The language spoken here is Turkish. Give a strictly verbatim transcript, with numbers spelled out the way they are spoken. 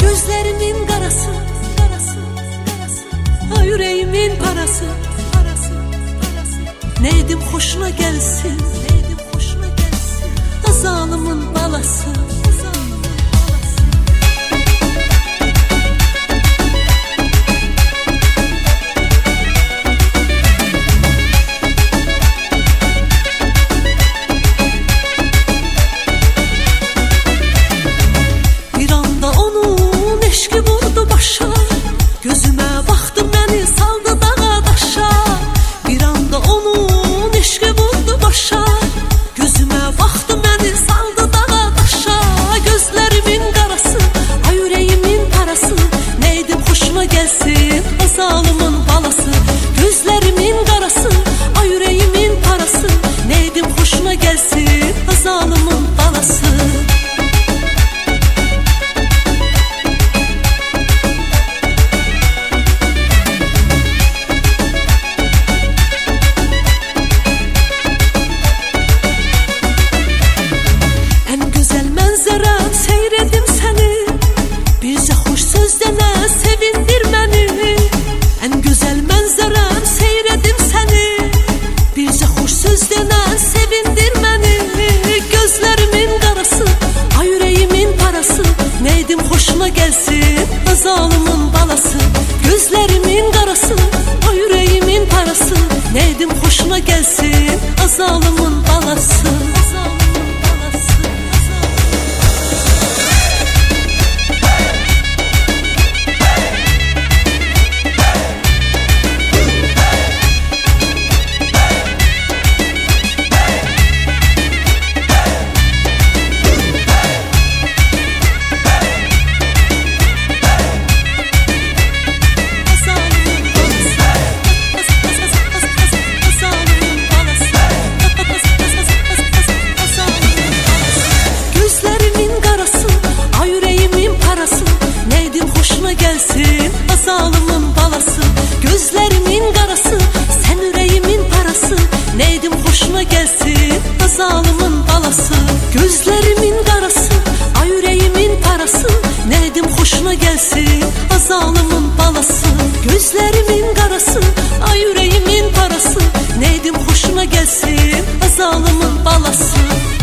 Gözlerimin karası, karası, karası. Ha yüreğimin parası, parası, parası. Neydim hoşuna gelsin, neydim hoşuna gelsin. Ha zalimin balası. Gözüme baktı beni saldı dağa taşa. Bir anda onun eşki vurdu başa. Gözüme baktı beni saldı dağa taşa. Gözlerimin karası, ay yüreğimin parası. Neydim hoşuma gelsin, o zalimin balası. Gözlerimin karası, ay yüreğimin parası. Neydim hoşuna gelsin, o zalimin balası. Seyredim seni, bize hoş sözlerine sevindir beni. En güzel manzaran seyredim seni, bize hoş sözlerine sevindir beni. Gözlerimin karası, ay yüreğimin parası. Neydim hoşuna gelsin, o zalimin balası. Gözlerimin karası, ay yüreğimin parası. Neydim hoşuna gelsin, o zalimin balası. Gelsin o zalimin balası. Gözlerimin karası, sen yüreğimin parası. Neydim hoşuna gelsin, o zalimin balası. Gözlerimin karası, ay yüreğimin parası. Neydim hoşuna gelsin, o zalimin balası. Gözlerimin karası, ay yüreğimin parası. Neydim hoşuna gelsin, o zalimin balası.